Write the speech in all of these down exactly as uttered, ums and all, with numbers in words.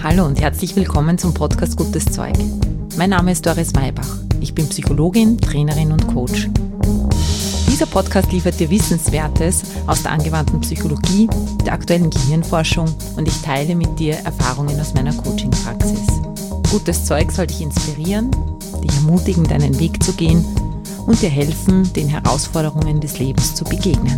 Hallo und herzlich willkommen zum Podcast Gutes Zeug. Mein Name ist Doris Maybach. Ich bin Psychologin, Trainerin und Coach. Dieser Podcast liefert dir Wissenswertes aus der angewandten Psychologie, der aktuellen Gehirnforschung und ich teile mit dir Erfahrungen aus meiner Coaching-Praxis. Gutes Zeug soll dich inspirieren, dich ermutigen, deinen Weg zu gehen und dir helfen, den Herausforderungen des Lebens zu begegnen.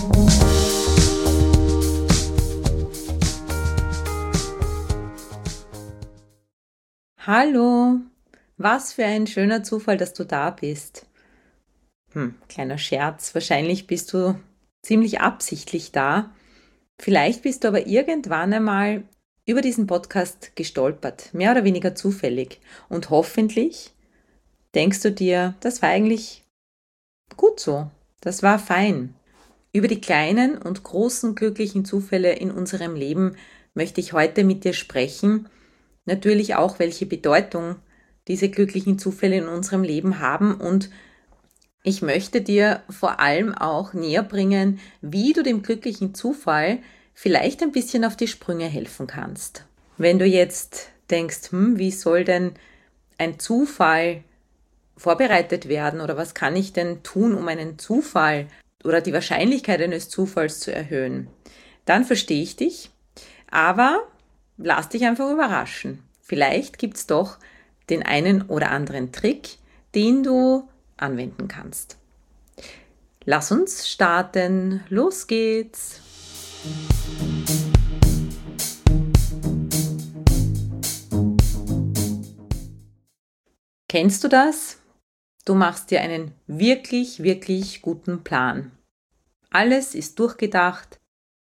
Hallo, was für ein schöner Zufall, dass du da bist. Hm, kleiner Scherz, wahrscheinlich bist du ziemlich absichtlich da. Vielleicht bist du aber irgendwann einmal über diesen Podcast gestolpert, mehr oder weniger zufällig. Und hoffentlich denkst du dir, das war eigentlich gut so, das war fein. Über die kleinen und großen glücklichen Zufälle in unserem Leben möchte ich heute mit dir sprechen. Natürlich auch, welche Bedeutung diese glücklichen Zufälle in unserem Leben haben und ich möchte dir vor allem auch näher bringen, wie du dem glücklichen Zufall vielleicht ein bisschen auf die Sprünge helfen kannst. Wenn du jetzt denkst, hm, wie soll denn ein Zufall vorbereitet werden oder was kann ich denn tun, um einen Zufall oder die Wahrscheinlichkeit eines Zufalls zu erhöhen, dann verstehe ich dich, aber lass dich einfach überraschen. Vielleicht gibt es doch den einen oder anderen Trick, den du anwenden kannst. Lass uns starten. Los geht's! Kennst du das? Du machst dir einen wirklich, wirklich guten Plan. Alles ist durchgedacht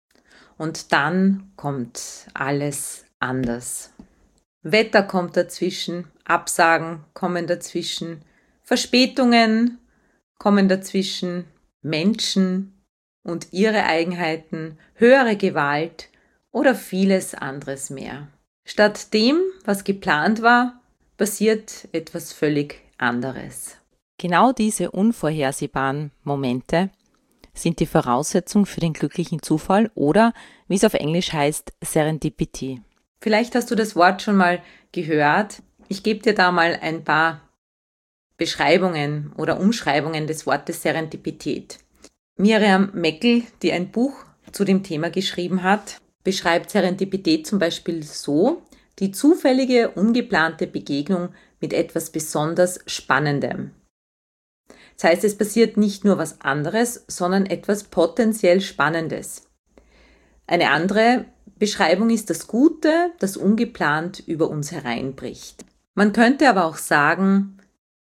und dann kommt alles anders. Wetter kommt dazwischen, Absagen kommen dazwischen, Verspätungen kommen dazwischen, Menschen und ihre Eigenheiten, höhere Gewalt oder vieles anderes mehr. Statt dem, was geplant war, passiert etwas völlig anderes. Genau diese unvorhersehbaren Momente sind die Voraussetzung für den glücklichen Zufall oder, wie es auf Englisch heißt, Serendipity. Vielleicht hast du das Wort schon mal gehört. Ich gebe dir da mal ein paar Beschreibungen oder Umschreibungen des Wortes Serendipität. Miriam Meckel, die ein Buch zu dem Thema geschrieben hat, beschreibt Serendipität zum Beispiel so: die zufällige, ungeplante Begegnung mit etwas besonders Spannendem. Das heißt, es passiert nicht nur was anderes, sondern etwas potenziell Spannendes. Eine andere Beschreibung ist das Gute, das ungeplant über uns hereinbricht. Man könnte aber auch sagen,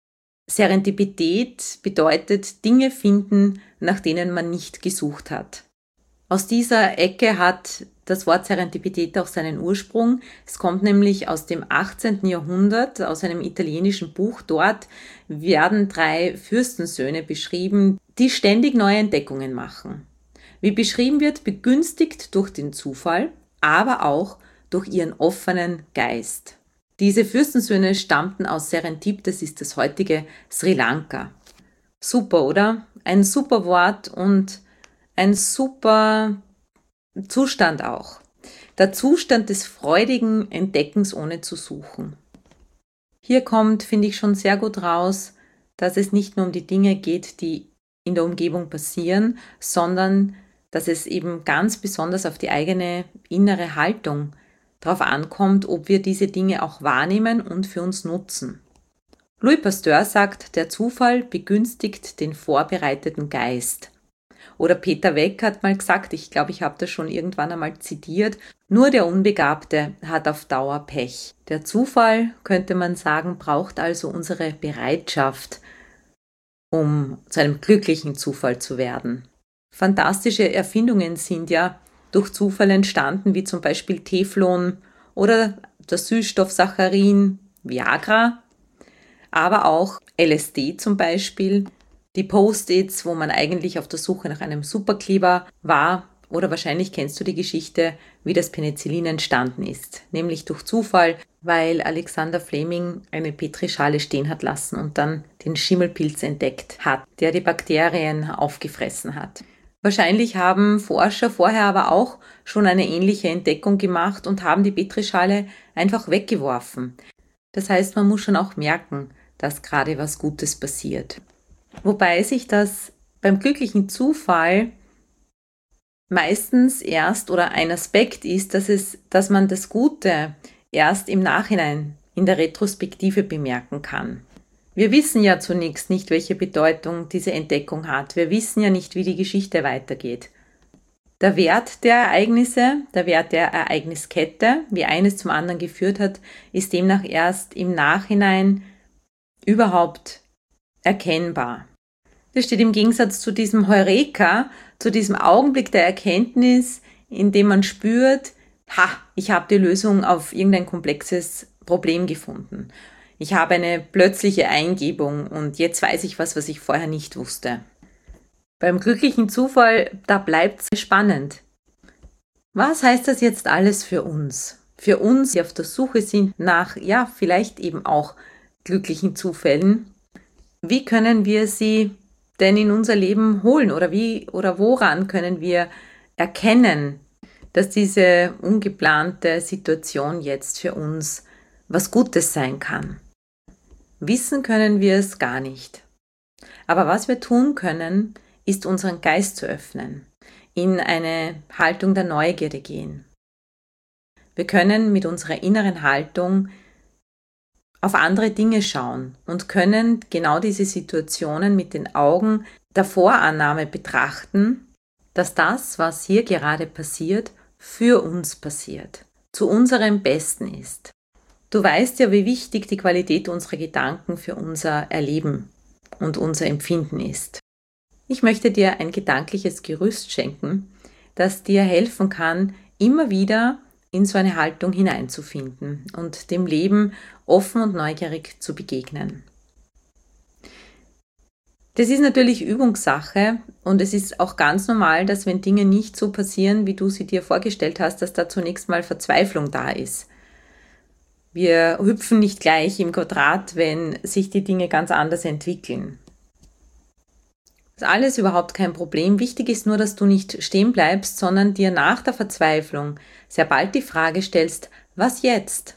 Serendipität bedeutet Dinge finden, nach denen man nicht gesucht hat. Aus dieser Ecke hat das Wort Serendipität auch seinen Ursprung. Es kommt nämlich aus dem achtzehnten Jahrhundert, aus einem italienischen Buch. Dort werden drei Fürstensöhne beschrieben, die ständig neue Entdeckungen machen. Wie beschrieben wird, begünstigt durch den Zufall, aber auch durch ihren offenen Geist. Diese Fürstensöhne stammten aus Serendip, das ist das heutige Sri Lanka. Super, oder? Ein super Wort und ein super Zustand auch. Der Zustand des freudigen Entdeckens ohne zu suchen. Hier kommt, finde ich, schon sehr gut raus, dass es nicht nur um die Dinge geht, die in der Umgebung passieren, sondern dass es eben ganz besonders auf die eigene innere Haltung darauf ankommt, ob wir diese Dinge auch wahrnehmen und für uns nutzen. Louis Pasteur sagt, der Zufall begünstigt den vorbereiteten Geist. Oder Peter Weck hat mal gesagt, ich glaube, ich habe das schon irgendwann einmal zitiert, nur der Unbegabte hat auf Dauer Pech. Der Zufall, könnte man sagen, braucht also unsere Bereitschaft, um zu einem glücklichen Zufall zu werden. Fantastische Erfindungen sind ja durch Zufall entstanden, wie zum Beispiel Teflon oder der Süßstoff Saccharin, Viagra, aber auch L S D zum Beispiel, die Post-its, wo man eigentlich auf der Suche nach einem Superkleber war, oder wahrscheinlich kennst du die Geschichte, wie das Penicillin entstanden ist, nämlich durch Zufall, weil Alexander Fleming eine Petrischale stehen hat lassen und dann den Schimmelpilz entdeckt hat, der die Bakterien aufgefressen hat. Wahrscheinlich haben Forscher vorher aber auch schon eine ähnliche Entdeckung gemacht und haben die Petrischale einfach weggeworfen. Das heißt, man muss schon auch merken, dass gerade was Gutes passiert. Wobei sich das beim glücklichen Zufall meistens erst oder ein Aspekt ist, dass es, dass man das Gute erst im Nachhinein in der Retrospektive bemerken kann. Wir wissen ja zunächst nicht, welche Bedeutung diese Entdeckung hat. Wir wissen ja nicht, wie die Geschichte weitergeht. Der Wert der Ereignisse, der Wert der Ereigniskette, wie eines zum anderen geführt hat, ist demnach erst im Nachhinein überhaupt erkennbar. Das steht im Gegensatz zu diesem Heureka, zu diesem Augenblick der Erkenntnis, in dem man spürt, ha, ich habe die Lösung auf irgendein komplexes Problem gefunden. Ich habe eine plötzliche Eingebung und jetzt weiß ich was, was ich vorher nicht wusste. Beim glücklichen Zufall, da bleibt es spannend. Was heißt das jetzt alles für uns? Für uns, die auf der Suche sind nach, ja, vielleicht eben auch glücklichen Zufällen. Wie können wir sie denn in unser Leben holen oder wie oder woran können wir erkennen, dass diese ungeplante Situation jetzt für uns was Gutes sein kann? Wissen können wir es gar nicht. Aber was wir tun können, ist unseren Geist zu öffnen, in eine Haltung der Neugierde gehen. Wir können mit unserer inneren Haltung auf andere Dinge schauen und können genau diese Situationen mit den Augen der Vorannahme betrachten, dass das, was hier gerade passiert, für uns passiert, zu unserem Besten ist. Du weißt ja, wie wichtig die Qualität unserer Gedanken für unser Erleben und unser Empfinden ist. Ich möchte dir ein gedankliches Gerüst schenken, das dir helfen kann, immer wieder in so eine Haltung hineinzufinden und dem Leben offen und neugierig zu begegnen. Das ist natürlich Übungssache und es ist auch ganz normal, dass wenn Dinge nicht so passieren, wie du sie dir vorgestellt hast, dass da zunächst mal Verzweiflung da ist. Wir hüpfen nicht gleich im Quadrat, wenn sich die Dinge ganz anders entwickeln. Das ist alles überhaupt kein Problem. Wichtig ist nur, dass du nicht stehen bleibst, sondern dir nach der Verzweiflung sehr bald die Frage stellst, was jetzt?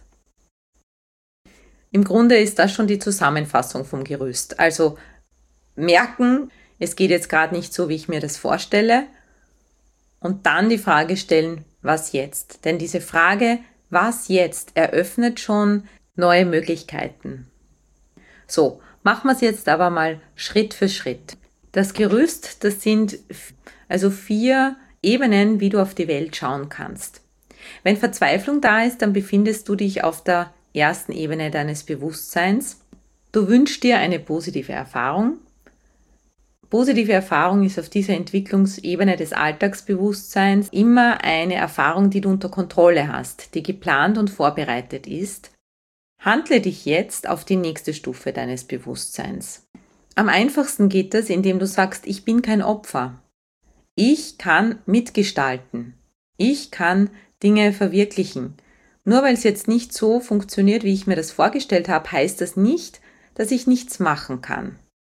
Im Grunde ist das schon die Zusammenfassung vom Gerüst. Also merken, es geht jetzt gerade nicht so, wie ich mir das vorstelle, und dann die Frage stellen, was jetzt? Denn diese Frage, was jetzt, eröffnet schon neue Möglichkeiten. So, machen wir es jetzt aber mal Schritt für Schritt. Das Gerüst, das sind also vier Ebenen, wie du auf die Welt schauen kannst. Wenn Verzweiflung da ist, dann befindest du dich auf der ersten Ebene deines Bewusstseins. Du wünschst dir eine positive Erfahrung. Positive Erfahrung ist auf dieser Entwicklungsebene des Alltagsbewusstseins immer eine Erfahrung, die du unter Kontrolle hast, die geplant und vorbereitet ist. Handle dich jetzt auf die nächste Stufe deines Bewusstseins. Am einfachsten geht das, indem du sagst, ich bin kein Opfer. Ich kann mitgestalten. Ich kann Dinge verwirklichen. Nur weil es jetzt nicht so funktioniert, wie ich mir das vorgestellt habe, heißt das nicht, dass ich nichts machen kann.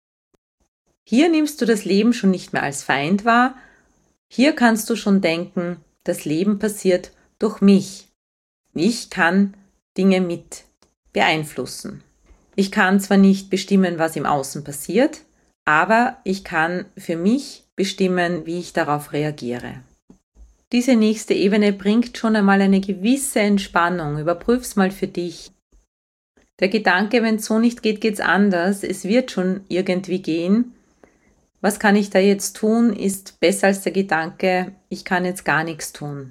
Hier nimmst du das Leben schon nicht mehr als Feind wahr. Hier kannst du schon denken, das Leben passiert durch mich. Ich kann Dinge mit beeinflussen. Ich kann zwar nicht bestimmen, was im Außen passiert, aber ich kann für mich bestimmen, wie ich darauf reagiere. Diese nächste Ebene bringt schon einmal eine gewisse Entspannung. Überprüf's mal für dich. Der Gedanke, wenn es so nicht geht, geht's anders. Es wird schon irgendwie gehen. Was kann ich da jetzt tun, ist besser als der Gedanke, ich kann jetzt gar nichts tun.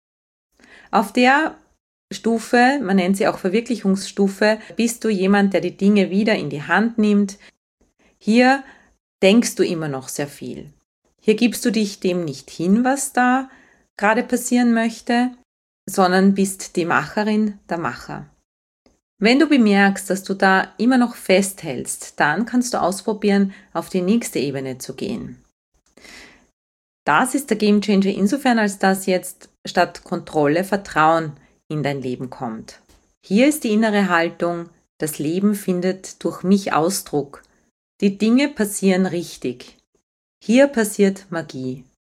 Auf der Stufe, man nennt sie auch Verwirklichungsstufe, bist du jemand, der die Dinge wieder in die Hand nimmt. Hier denkst du immer noch sehr viel. Hier gibst du dich dem nicht hin, was da gerade passieren möchte, sondern bist die Macherin, der Macher. Wenn du bemerkst, dass du da immer noch festhältst, dann kannst du ausprobieren, auf die nächste Ebene zu gehen. Das ist der Gamechanger insofern, als dass jetzt statt Kontrolle Vertrauen in dein Leben kommt. Hier ist die innere Haltung, das Leben findet durch mich Ausdruck. Die Dinge passieren richtig. Hier passiert Magie.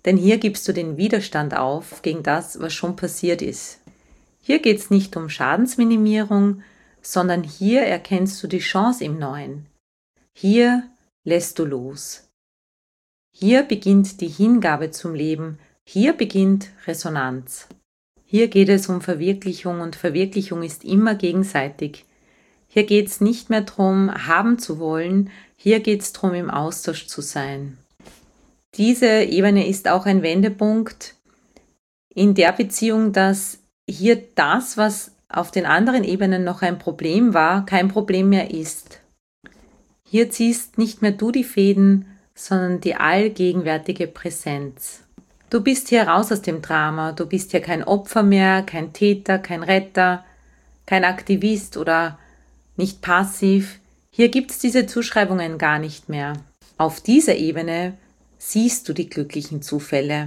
denn hier gibst du den Widerstand auf gegen das, was schon passiert ist. Hier geht es nicht um Schadensminimierung, sondern hier erkennst du die Chance im Neuen. Hier lässt du los. Hier beginnt die Hingabe zum Leben, hier beginnt Resonanz. Hier geht es um Verwirklichung und Verwirklichung ist immer gegenseitig. Hier geht es nicht mehr darum, haben zu wollen, hier geht es darum, im Austausch zu sein. Diese Ebene ist auch ein Wendepunkt in der Beziehung, dass hier das, was auf den anderen Ebenen noch ein Problem war, kein Problem mehr ist. Hier ziehst nicht mehr du die Fäden, sondern die allgegenwärtige Präsenz. Du bist hier raus aus dem Drama, du bist hier kein Opfer mehr, kein Täter, kein Retter, kein Aktivist oder nicht passiv. Hier gibt es diese Zuschreibungen gar nicht mehr. Auf dieser Ebene siehst du die glücklichen Zufälle.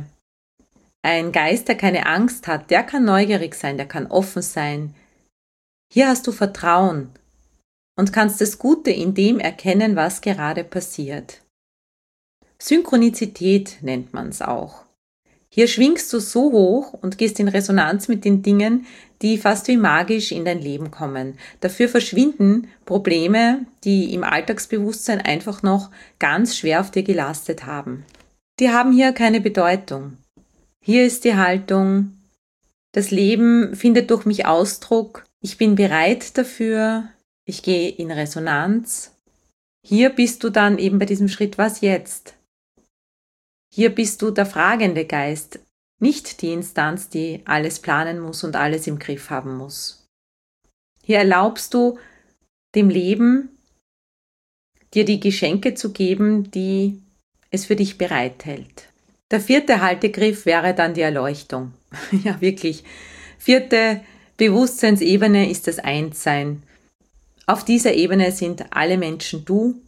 Ein Geist, der keine Angst hat, der kann neugierig sein, der kann offen sein. Hier hast du Vertrauen und kannst das Gute in dem erkennen, was gerade passiert. Synchronizität nennt man es auch. Hier schwingst du so hoch und gehst in Resonanz mit den Dingen, die fast wie magisch in dein Leben kommen. Dafür verschwinden Probleme, die im Alltagsbewusstsein einfach noch ganz schwer auf dir gelastet haben. Die haben hier keine Bedeutung. Hier ist die Haltung, das Leben findet durch mich Ausdruck, ich bin bereit dafür, ich gehe in Resonanz. Hier bist du dann eben bei diesem Schritt, was jetzt? Hier bist du der fragende Geist, nicht die Instanz, die alles planen muss und alles im Griff haben muss. Hier erlaubst du dem Leben, dir die Geschenke zu geben, die es für dich bereithält. Der vierte Haltegriff wäre dann die Erleuchtung. Ja, wirklich. Vierte Bewusstseinsebene ist das Einssein. Auf dieser Ebene sind alle Menschen du.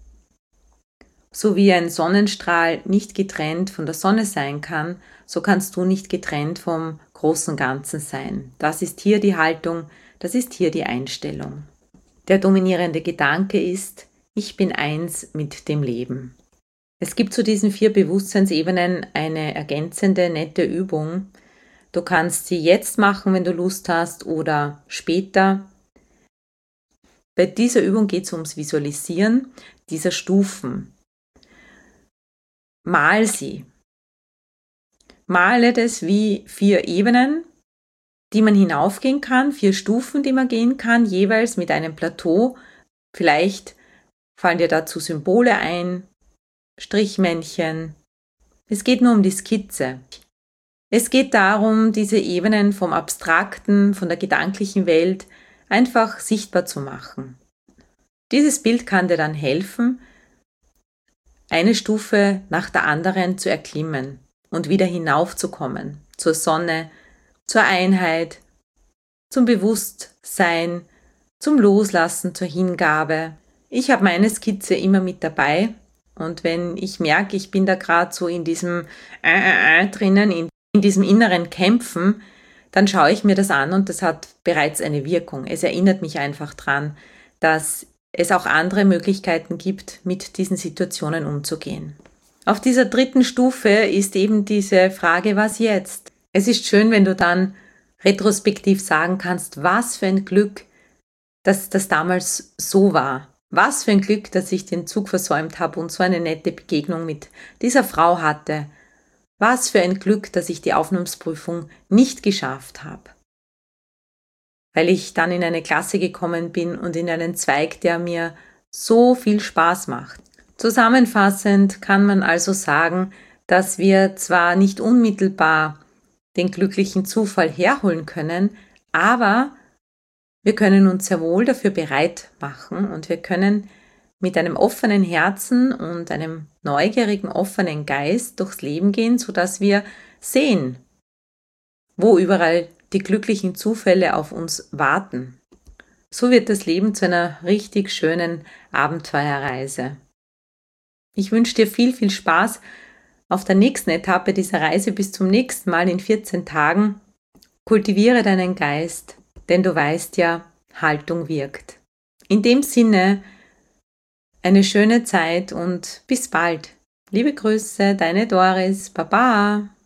So wie ein Sonnenstrahl nicht getrennt von der Sonne sein kann, so kannst du nicht getrennt vom großen Ganzen sein. Das ist hier die Haltung, das ist hier die Einstellung. Der dominierende Gedanke ist, ich bin eins mit dem Leben. Es gibt zu diesen vier Bewusstseinsebenen eine ergänzende, nette Übung. Du kannst sie jetzt machen, wenn du Lust hast, oder später. Bei dieser Übung geht es ums Visualisieren dieser Stufen. Mal sie. Male das wie vier Ebenen, die man hinaufgehen kann, vier Stufen, die man gehen kann, jeweils mit einem Plateau. Vielleicht fallen dir dazu Symbole ein, Strichmännchen. Es geht nur um die Skizze. Es geht darum, diese Ebenen vom Abstrakten, von der gedanklichen Welt einfach sichtbar zu machen. Dieses Bild kann dir dann helfen, eine Stufe nach der anderen zu erklimmen und wieder hinaufzukommen zur Sonne, zur Einheit, zum Bewusstsein, zum Loslassen, zur Hingabe. Ich habe meine Skizze immer mit dabei und wenn ich merke, ich bin da gerade so in diesem äh, äh, drinnen, in, in diesem inneren Kämpfen, dann schaue ich mir das an und das hat bereits eine Wirkung. Es erinnert mich einfach dran, dass es auch andere Möglichkeiten gibt, mit diesen Situationen umzugehen. Auf dieser dritten Stufe ist eben diese Frage, was jetzt? Es ist schön, wenn du dann retrospektiv sagen kannst, was für ein Glück, dass das damals so war. Was für ein Glück, dass ich den Zug versäumt habe und so eine nette Begegnung mit dieser Frau hatte. Was für ein Glück, dass ich die Aufnahmeprüfung nicht geschafft habe. Weil ich dann in eine Klasse gekommen bin und in einen Zweig, der mir so viel Spaß macht. Zusammenfassend kann man also sagen, dass wir zwar nicht unmittelbar den glücklichen Zufall herholen können, aber wir können uns sehr wohl dafür bereit machen und wir können mit einem offenen Herzen und einem neugierigen, offenen Geist durchs Leben gehen, sodass wir sehen, wo überall die glücklichen Zufälle auf uns warten. So wird das Leben zu einer richtig schönen Abenteuerreise. Ich wünsche dir viel, viel Spaß auf der nächsten Etappe dieser Reise. Bis zum nächsten Mal in vierzehn Tagen. Kultiviere deinen Geist, denn du weißt ja, Haltung wirkt. In dem Sinne, eine schöne Zeit und bis bald. Liebe Grüße, deine Doris. Baba.